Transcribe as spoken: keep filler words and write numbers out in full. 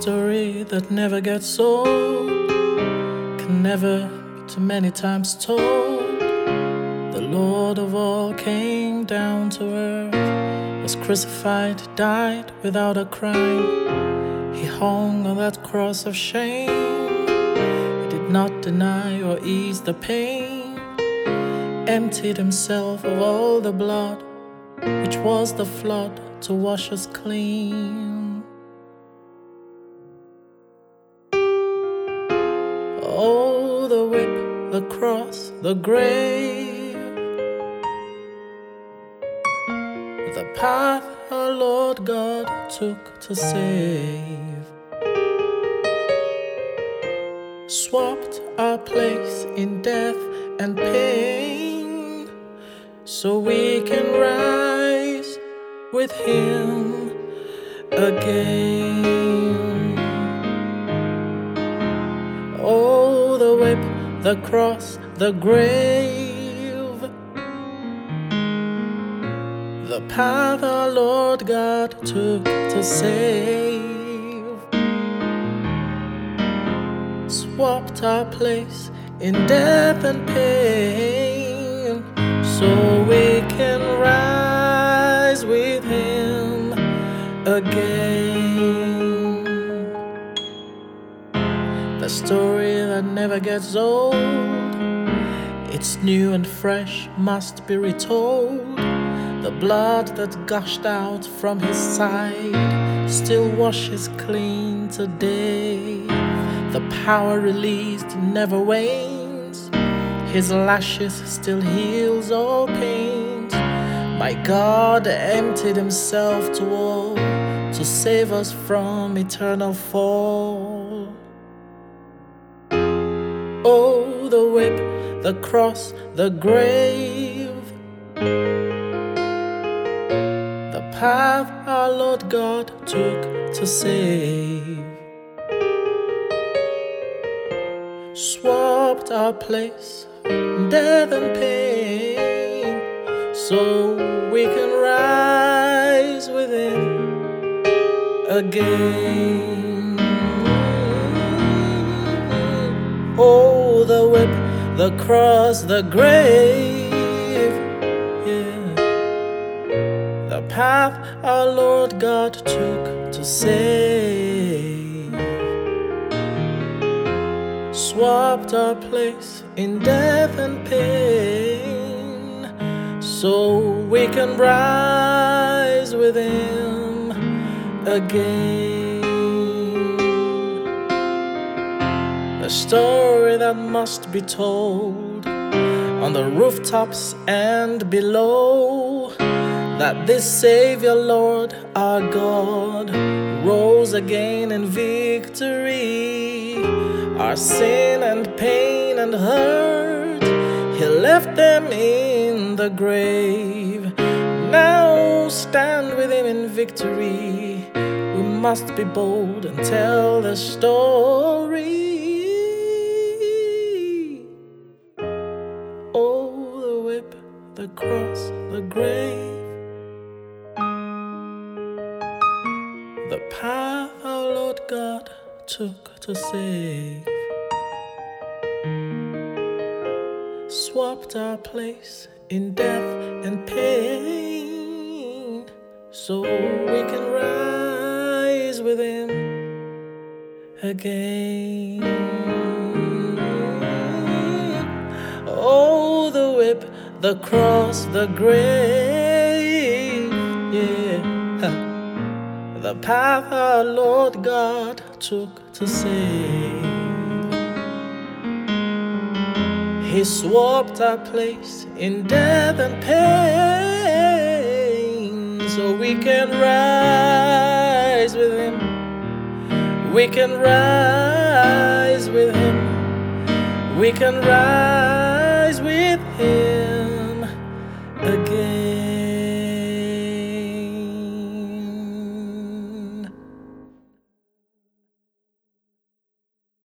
story that never gets old, can never be too many times told. The Lord of all came down to earth, was crucified, died without a crime. He hung on that cross of shame. He did not deny or ease the pain, emptied himself of all the blood, which was the flood to wash us clean. Oh, the whip, the cross, the grave, the path our Lord God took to save, swapped our place in death and pain, so we can rise with Him again. Oh, the whip, the cross, the grave, the path our Lord God took to save, swapped our place in death and pain, so we can rise with Him again. The story that never gets old, it's new and fresh, must be retold. The blood that gushed out from His side still washes clean today. The power released never wanes, His lashes still heals all pains. My God emptied Himself to all, to save us from eternal fall. Oh, the whip, the cross, the grave, the path our Lord God took to save, swapped our place in death and pain, so we can rise with Him again. Oh, the whip, the cross, the grave, yeah, the path our Lord God took to save, swapped our place in death and pain, so we can rise with Him again. A story that must be told on the rooftops and below, that this Savior, Lord our God, rose again in victory. Our sin and pain and hurt, He left them in the grave. Now stand with Him in victory. We must be bold and tell the story. Oh, the whip, the cross, the grave, the path our Lord God took to save, swapped our place in death and pain, so we can rise with Him again. Oh, the whip, the cross, the grave, yeah, the path our Lord God took to save. He swapped our place in death and pain, so we can rise with Him. We can rise with Him. We can rise with Him